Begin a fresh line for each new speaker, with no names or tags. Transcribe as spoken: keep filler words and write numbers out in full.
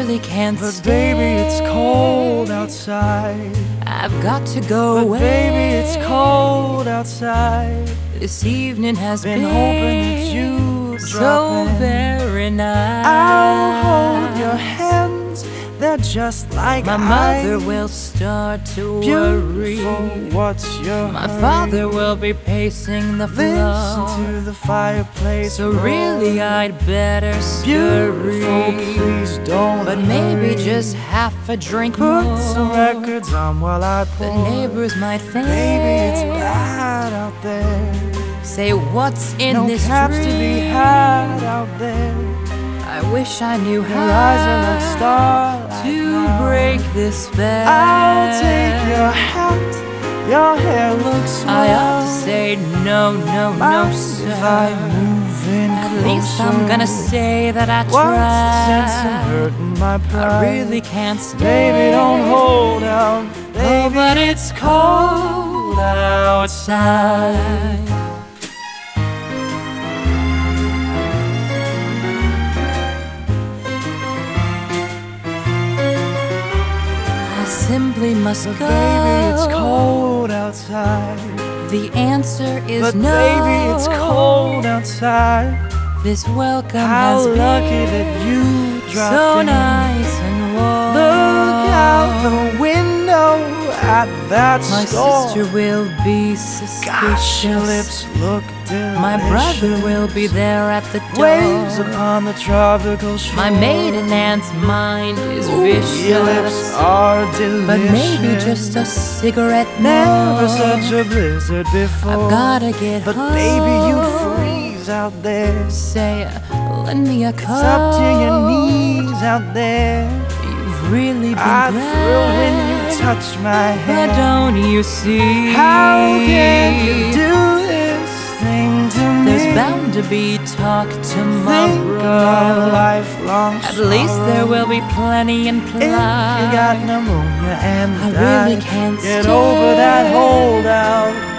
really can't
But
stay.
baby, it's cold outside.
I've got to go
But
away.
baby, it's cold outside.
This evening has
Been
been,
hoping that you'd
so
drop in.
very nice.
I'll hold your hands, they're just like
My
ice.
mother will start to worry.
Beautiful, what's your
My
hurry?
father will be pacing the
Listen
floor.
to the fireplace
So
roar.
really I'd better
Beautiful,
scurry.
please don't
But maybe
hurry.
just half a drink
Put
more.
some records on while I
The
pour.
neighbors might think,
Baby, it's bad out there.
say what's in
No
this
caps
dream.
to be had out there.
I wish I knew
Your
how
eyes are like starlight
to
now.
break this spell.
I'll take your hat, your hair looks
I ought to
swell.
say no, no, no,
Mind
sir.
if I move in
At least I'm
closer?
gonna say that I
What's the sense in
tried.
hurting my pride?
I really can't stay.
Baby, don't hold out.
Oh,
Baby,
but it's cold outside. I simply must
but
go.
baby, it's cold outside.
The answer is
But
no.
baby, it's cold outside.
This welcome
How
has
lucky
been
that you dropped
so
in.
nice and warm.
Look out the window at that
My
store.
sister will be suspicious.
Gosh, your lips look delicious.
My brother will be there at the door.
Waves upon the tropical shore.
My maiden aunt's mind is
Ooh,
vicious.
your lips are delicious.
But maybe just a cigarette
Never
more.
such a blizzard before.
I've gotta get
But
home.
baby, you'd freeze out there.
Say, lend me a
It's
coat.
up to your knees out there.
You've really been
I
grand.
thrill when you touch my
But
hand.
don't you see?
How can you do this thing to me?
There's bound to be talk
Think of
tomorrow.
lifelong
At least there will be plenty in
If you got
play.
pneumonia and
I really
died,
can't
get
stay.
over that holdout.